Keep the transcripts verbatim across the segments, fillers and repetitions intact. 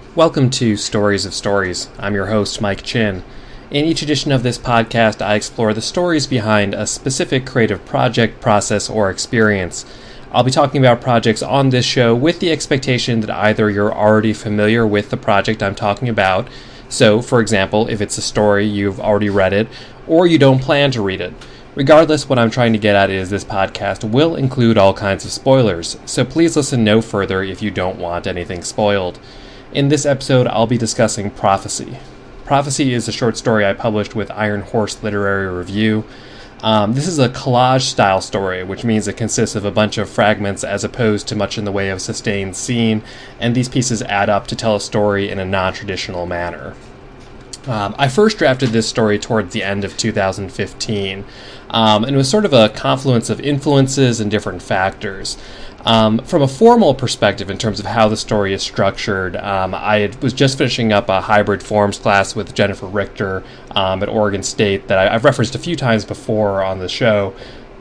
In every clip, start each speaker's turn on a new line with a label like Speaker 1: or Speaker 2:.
Speaker 1: Welcome to Stories of Stories. I'm your host, Mike Chin. In each edition of this podcast, I explore the stories behind a specific creative project, process, or experience. I'll be talking about projects on this show with the expectation that either you're already familiar with the project I'm talking about, so, for example, if it's a story, you've already read it, or you don't plan to read it. Regardless, what I'm trying to get at is this podcast will include all kinds of spoilers, so please listen no further if you don't want anything spoiled. In this episode, I'll be discussing Prophecy. Prophecy is a short story I published with Iron Horse Literary Review. Um, this is a collage-style story, which means it consists of a bunch of fragments as opposed to much in the way of sustained scene, and these pieces add up to tell a story in a non-traditional manner. Um, I first drafted this story towards the end of two thousand fifteen, um, and it was sort of a confluence of influences and different factors. Um, from a formal perspective, in terms of how the story is structured, um, I had, was just finishing up a hybrid forms class with Jennifer Richter um, at Oregon State that I, I've referenced a few times before on the show.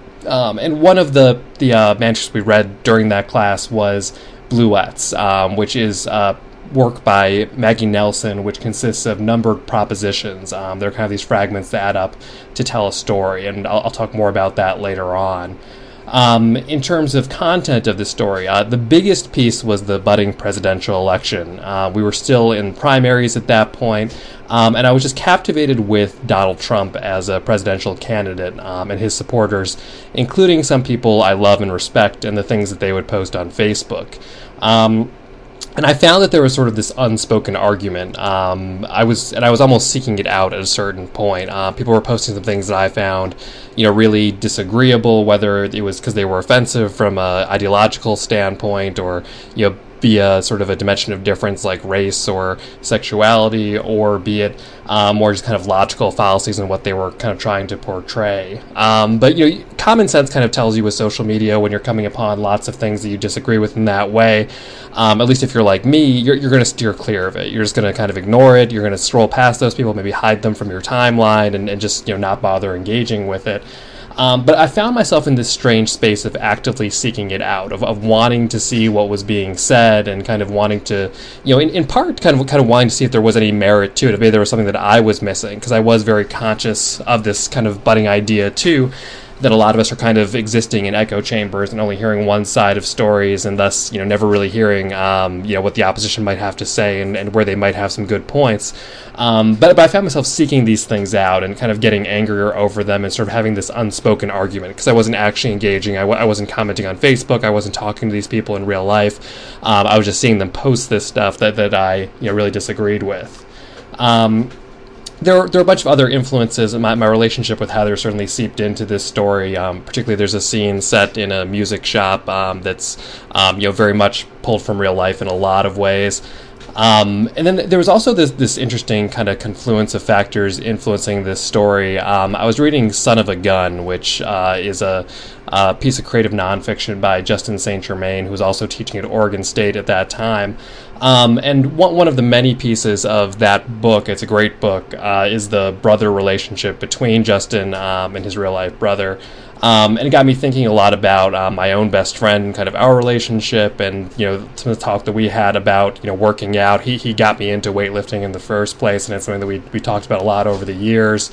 Speaker 1: Um, and one of the, the uh, manuscripts we read during that class was Bluets, um, which is uh, work by Maggie Nelson, which consists of numbered propositions. Um, they're kind of these fragments that add up to tell a story, and I'll, I'll talk more about that later on. Um, in terms of content of the story, uh, the biggest piece was the budding presidential election. Uh, we were still in primaries at that point, um, and I was just captivated with Donald Trump as a presidential candidate um, and his supporters, including some people I love and respect and the things that they would post on Facebook. Um, And I found that there was sort of this unspoken argument. Um, I was, and I was almost seeking it out at a certain point. Uh, people were posting some things that I found, you know, really disagreeable, whether it was because they were offensive from a ideological standpoint, or you know, be a sort of a dimension of difference like race or sexuality, or be it um, more just kind of logical fallacies in what they were kind of trying to portray. Um, but you know, common sense kind of tells you with social media when you're coming upon lots of things that you disagree with in that way. Um, at least if you're like me, you're, you're going to steer clear of it. You're just going to kind of ignore it. You're going to scroll past those people, maybe hide them from your timeline, and, and just you know not bother engaging with it. Um, but I found myself in this strange space of actively seeking it out, of, of wanting to see what was being said, and kind of wanting to, you know, in, in part, kind of kind of wanting to see if there was any merit to it, if maybe there was something that I was missing, because I was very conscious of this kind of budding idea too, that a lot of us are kind of existing in echo chambers and only hearing one side of stories, and thus, you know, never really hearing, um, you know, what the opposition might have to say, and, and where they might have some good points. Um, but, but I found myself seeking these things out and kind of getting angrier over them and sort of having this unspoken argument, because I wasn't actually engaging. I, w- I wasn't commenting on Facebook. I wasn't talking to these people in real life. Um, I was just seeing them post this stuff that, that I, you know, really disagreed with. Um, There, there are a bunch of other influences, and my, my relationship with Heather certainly seeped into this story. Um, particularly, there's a scene set in a music shop um, that's, um, you know, very much pulled from real life in a lot of ways. Um, and then there was also this this interesting kind of confluence of factors influencing this story. Um, I was reading Son of a Gun, which uh, is a, a piece of creative nonfiction by Justin Saint Germain, who was also teaching at Oregon State at that time. Um, and one, one of the many pieces of that book, it's a great book, uh, is the brother relationship between Justin um, and his real-life brother. Um, and it got me thinking a lot about uh, my own best friend and kind of our relationship, and, you know, some of the talk that we had about, you know, working out. He he got me into weightlifting in the first place, and it's something that we we talked about a lot over the years.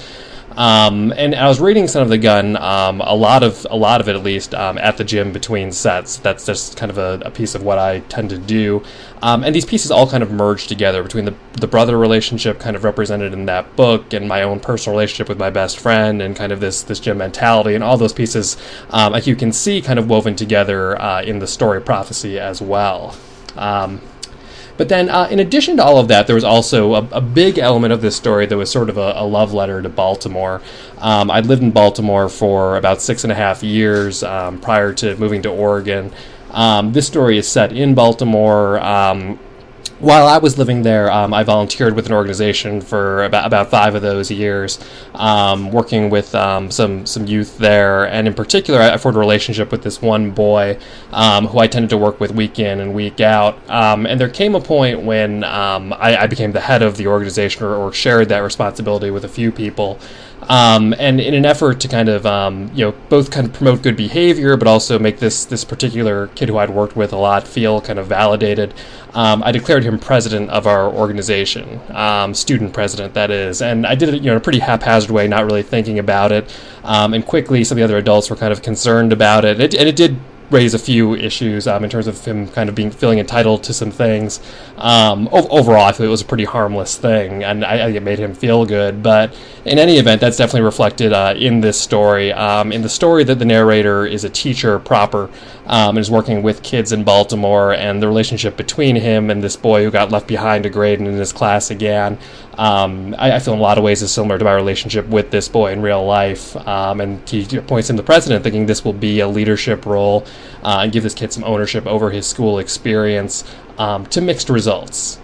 Speaker 1: Um, and I was reading Son of the Gun, um, a lot of a lot of it at least, um, at the gym between sets. That's just kind of a, a piece of what I tend to do. Um, and these pieces all kind of merge together between the the brother relationship kind of represented in that book, and my own personal relationship with my best friend, and kind of this this gym mentality, and all those pieces, um, like you can see, kind of woven together uh, in the story Prophecy as well. Um, But then, uh, in addition to all of that, there was also a, a big element of this story that was sort of a, a love letter to Baltimore. Um, I'd lived in Baltimore for about six and a half years um, prior to moving to Oregon. Um, this story is set in Baltimore. Um, While I was living there, um, I volunteered with an organization for about about five of those years, um, working with um, some some youth there, and in particular, I formed a relationship with this one boy um, who I tended to work with week in and week out. Um, and there came a point when um, I, I became the head of the organization, or, or shared that responsibility with a few people. Um, and in an effort to kind of, um, you know, both kind of promote good behavior, but also make this this particular kid who I'd worked with a lot feel kind of validated, um, I declared him president of our organization, um, student president, that is. And I did it, you know, in a pretty haphazard way, not really thinking about it. Um, and quickly, some of the other adults were kind of concerned about it. it and it did raise a few issues um, in terms of him kind of being feeling entitled to some things. Um, ov- overall, I feel it was a pretty harmless thing, and I, I think it made him feel good. But in any event, that's definitely reflected uh, in this story. Um, in the story, that the narrator is a teacher proper um, and is working with kids in Baltimore, and the relationship between him and this boy who got left behind a grade and in his class again, um, I, I feel in a lot of ways is similar to my relationship with this boy in real life. Um, and he appoints him the president, thinking this will be a leadership role uh, and give this kid some ownership over his school experience, um, to mixed results.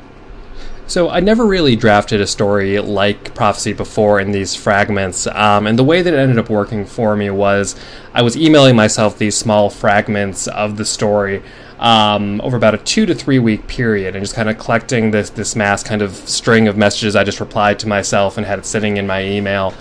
Speaker 1: So I never really drafted a story like Prophecy before in these fragments, um, and the way that it ended up working for me was I was emailing myself these small fragments of the story um, over about a two to three week period, and just kind of collecting this this mass kind of string of messages. I just replied to myself and had it sitting in my email.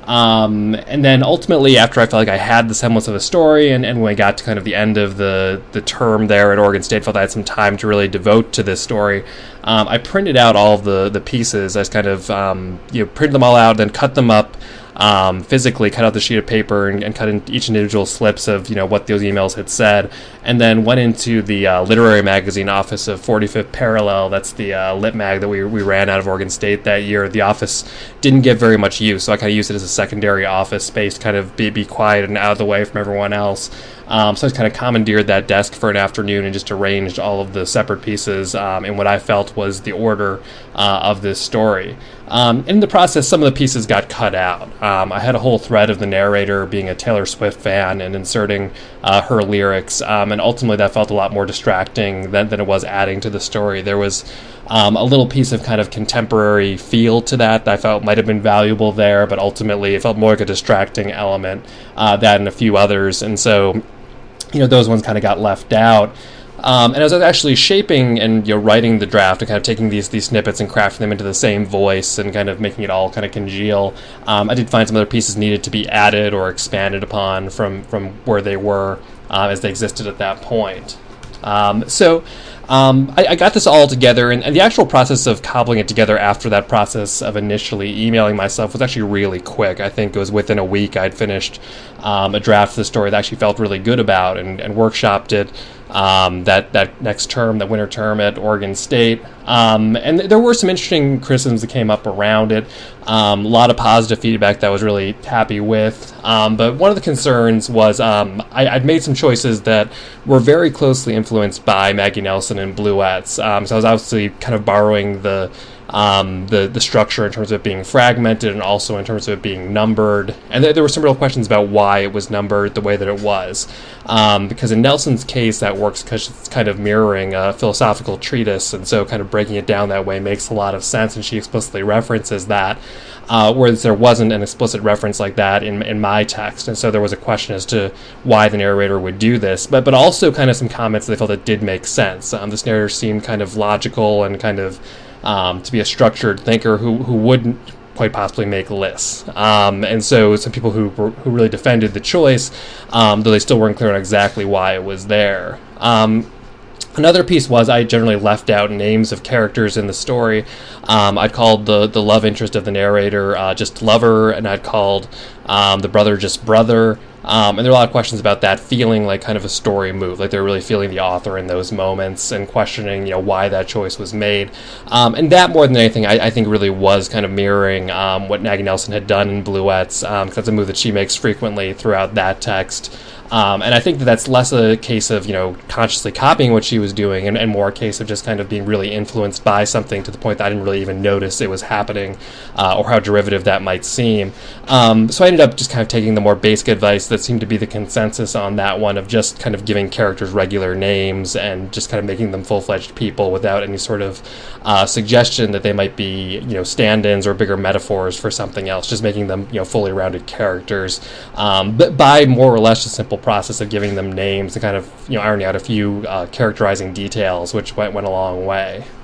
Speaker 1: Um, and then ultimately, after I felt like I had the semblance of a story, and, and when I got to kind of the end of the, the term there at Oregon State, felt I had some time to really devote to this story, um, I printed out all of the, the pieces. I just kind of um, you know, printed them all out, then cut them up, um, physically cut out the sheet of paper and, and cut in each individual slips of, you know, what those emails had said, and then went into the uh, literary magazine office of forty-fifth Parallel. That's the uh, lit mag that we we ran out of Oregon State that year. The office didn't get very much use, so I kind of used it as a secondary office space to kind of be, be quiet and out of the way from everyone else. Um, so I just kind of commandeered that desk for an afternoon and just arranged all of the separate pieces um, in what I felt was the order uh, of this story. Um, in the process, some of the pieces got cut out. Um, I had a whole thread of the narrator being a Taylor Swift fan and inserting uh, her lyrics, um, and ultimately that felt a lot more distracting than, than it was adding to the story. There was um, a little piece of kind of contemporary feel to that that I felt might have been valuable there, but ultimately it felt more like a distracting element, uh, that and a few others, and so, you know, those ones kind of got left out. Um, and as I was actually shaping and, you know, writing the draft and kind of taking these these snippets and crafting them into the same voice and kind of making it all kind of congeal, um, I did find some other pieces needed to be added or expanded upon from, from where they were uh, as they existed at that point. Um, so um, I, I got this all together, and, and the actual process of cobbling it together after that process of initially emailing myself was actually really quick. I think it was within a week I'd finished um, a draft of the story that I actually felt really good about, and, and workshopped it um, that, that next term, that winter term at Oregon State. Um, and th- there were some interesting criticisms that came up around it. Um, a lot of positive feedback that I was really happy with. Um, but one of the concerns was um, I, I'd made some choices that were very closely influenced by Maggie Nelson and Bluets. Um, so I was obviously kind of borrowing the Um, the the structure in terms of it being fragmented and also in terms of it being numbered. And th- there were some real questions about why it was numbered the way that it was. Um, because in Nelson's case, that works because it's kind of mirroring a philosophical treatise, and so kind of breaking it down that way makes a lot of sense, and she explicitly references that. Uh, whereas there wasn't an explicit reference like that in in my text, and so there was a question as to why the narrator would do this, but but also kind of some comments that I felt that did make sense. Um, this narrator seemed kind of logical and kind of um, to be a structured thinker who who wouldn't quite possibly make lists. Um, and so some people who were, who really defended the choice, um, though they still weren't clear on exactly why it was there. Um, Another piece was I generally left out names of characters in the story. Um, I'd called the, the love interest of the narrator uh, just Lover, and I'd called um, the brother just Brother. Um, and there are a lot of questions about that feeling like kind of a story move, like they're really feeling the author in those moments and questioning, you know, why that choice was made. Um, and that more than anything, I, I think really was kind of mirroring um, what Maggie Nelson had done in Bluets, um, because that's a move that she makes frequently throughout that text. Um, and I think that that's less a case of, you know, consciously copying what she was doing, and, and more a case of just kind of being really influenced by something to the point that I didn't really even notice it was happening, uh, or how derivative that might seem. Um, so I ended up just kind of taking the more basic advice that seemed to be the consensus on that one, of just kind of giving characters regular names and just kind of making them full-fledged people without any sort of uh, suggestion that they might be, you know, stand-ins or bigger metaphors for something else, just making them, you know, fully rounded characters, um, but by more or less just simple process of giving them names and kind of, you know, ironing out a few uh, characterizing details, which went, went a long way.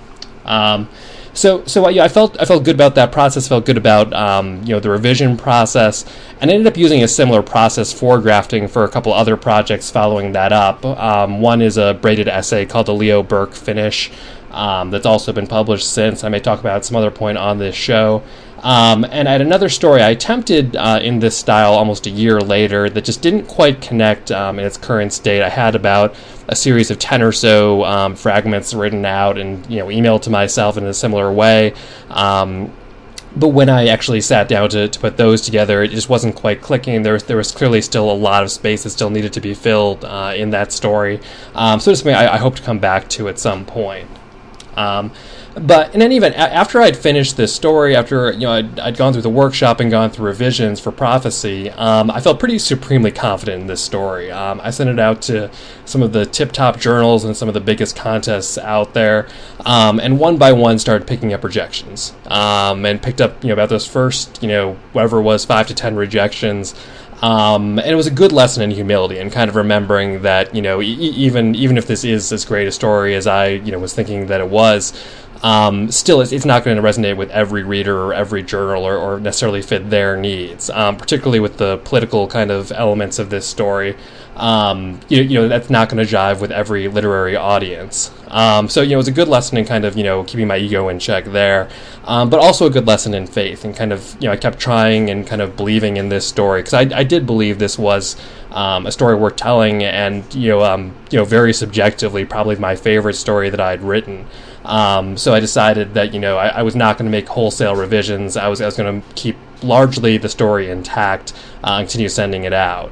Speaker 1: Um, so, so uh, yeah, I felt I felt good about that process. Felt good about um, you know the revision process, and I ended up using a similar process for drafting for a couple other projects following that up. Um, one is a braided essay called the Leo Burke Finish. Um, that's also been published since. I may talk about at some other point on this show. Um, and I had another story I attempted uh, in this style almost a year later that just didn't quite connect um, in its current state. I had about a series of ten or so um, fragments written out and you know emailed to myself in a similar way. Um, but when I actually sat down to, to put those together, it just wasn't quite clicking. There was, there was clearly still a lot of space that still needed to be filled uh, in that story. Um, so it's something I, I hope to come back to at some point. Um, but in any event, a- after I'd finished this story, after you know I'd, I'd gone through the workshop and gone through revisions for Prophecy, um, I felt pretty supremely confident in this story. Um, I sent it out to some of the tip-top journals and some of the biggest contests out there, um, and one by one started picking up rejections, um, and picked up you know about those first you know whatever it was five to ten rejections. Um, and it was a good lesson in humility and kind of remembering that, you know, e- even even if this is as great a story as I, you know, was thinking that it was, um, still it's, it's not going to resonate with every reader or every journal or, or necessarily fit their needs, um, particularly with the political kind of elements of this story. Um, you, you know, that's not going to jive with every literary audience. Um, so, you know, it was a good lesson in kind of, you know, keeping my ego in check there, um, but also a good lesson in faith and kind of, you know, I kept trying and kind of believing in this story because I, I did believe this was um, a story worth telling and, you know, um, you know, very subjectively, probably my favorite story that I'd written. Um, so I decided that, you know, I, I was not going to make wholesale revisions. I was, I was going to keep largely the story intact, uh, and continue sending it out.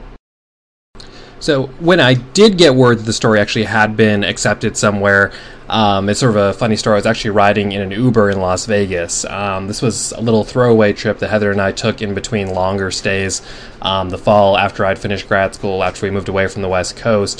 Speaker 1: So when I did get word that the story actually had been accepted somewhere, um, it's sort of a funny story. I was actually riding in an Uber in Las Vegas. Um, this was a little throwaway trip that Heather and I took in between longer stays um, the fall after I'd finished grad school, after we moved away from the West Coast.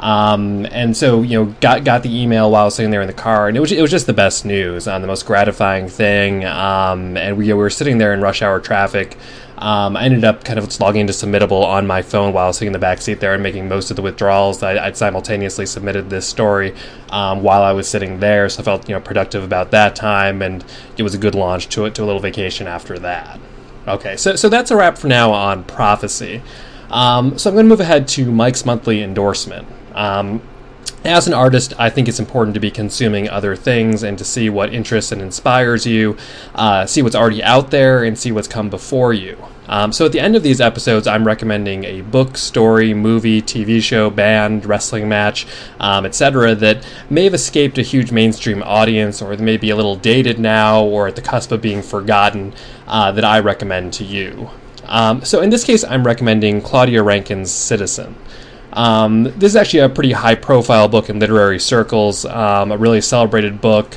Speaker 1: Um, and so, you know, got got the email while I was sitting there in the car, and it was it was just the best news, um, the most gratifying thing. Um, and we, you know, we were sitting there in rush hour traffic. Um, I ended up kind of just logging into Submittable on my phone while I was sitting in the back seat there and making most of the withdrawals. I, I'd simultaneously submitted this story um, while I was sitting there, so I felt you know productive about that time, and it was a good launch to it to a little vacation after that. Okay, so so that's a wrap for now on Prophecy. Um, so I'm going to move ahead to Mike's monthly endorsement. Um, As an artist, I think it's important to be consuming other things and to see what interests and inspires you, uh, see what's already out there, and see what's come before you. Um, so at the end of these episodes, I'm recommending a book, story, movie, T V show, band, wrestling match, um, et cetera that may have escaped a huge mainstream audience or may be a little dated now or at the cusp of being forgotten, uh, that I recommend to you. Um, so in this case, I'm recommending Claudia Rankine's Citizen. Um, this is actually a pretty high-profile book in literary circles, um, a really celebrated book.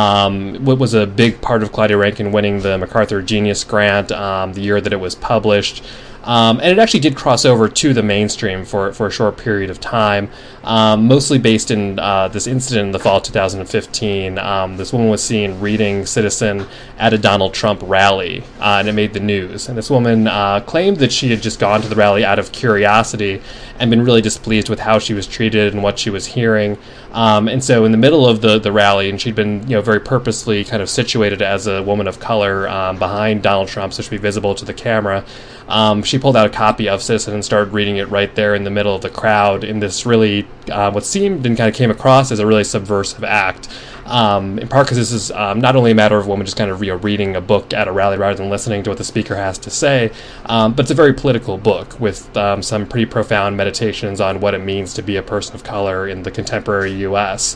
Speaker 1: Um, what was a big part of Claudia Rankine winning the MacArthur Genius Grant um, the year that it was published. Um, and it actually did cross over to the mainstream for, for a short period of time, um, mostly based in uh, this incident in the fall of two thousand fifteen. Um, this woman was seen reading Citizen at a Donald Trump rally, uh, and it made the news. And this woman uh, claimed that she had just gone to the rally out of curiosity and been really displeased with how she was treated and what she was hearing. Um, and so in the middle of the, the rally, and she'd been you know very purposely kind of situated as a woman of color um, behind Donald Trump so she'd be visible to the camera, Um, she pulled out a copy of Citizen and started reading it right there in the middle of the crowd in this really, uh, what seemed and kind of came across as a really subversive act. Um, in part because this is um, not only a matter of a woman just kind of you know, reading a book at a rally rather than listening to what the speaker has to say, um, but it's a very political book with um, some pretty profound meditations on what it means to be a person of color in the contemporary U S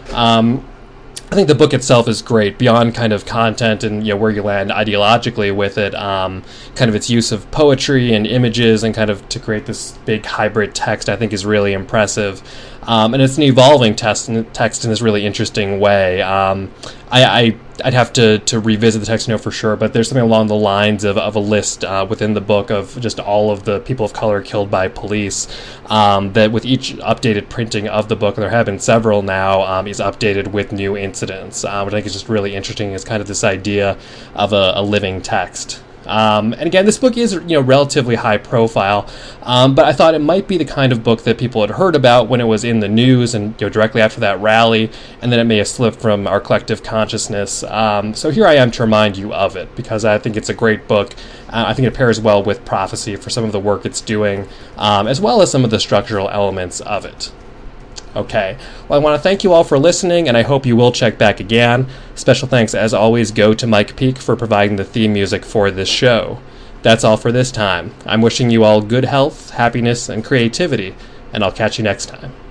Speaker 1: Um, I think the book itself is great beyond kind of content and you know where you land ideologically with it. Um, kind of its use of poetry and images and kind of to create this big hybrid text I think is really impressive. Um, and it's an evolving text, text in this really interesting way. Um, I, I, I'd have to, to revisit the text to know for sure, but there's something along the lines of, of a list uh, within the book of just all of the people of color killed by police, um, that with each updated printing of the book, and there have been several now, um, is updated with new incidents, uh, which I think is just really interesting as kind of this idea of a, a living text. Um, and again, this book is, you know, relatively high profile, um, but I thought it might be the kind of book that people had heard about when it was in the news and, you know, directly after that rally, and then it may have slipped from our collective consciousness. Um, so here I am to remind you of it, because I think it's a great book. Uh, I think it pairs well with Prophecy for some of the work it's doing, um, as well as some of the structural elements of it. Okay, well, I want to thank you all for listening, and I hope you will check back again. Special thanks, as always, go to Mike Peake for providing the theme music for this show. That's all for this time. I'm wishing you all good health, happiness, and creativity, and I'll catch you next time.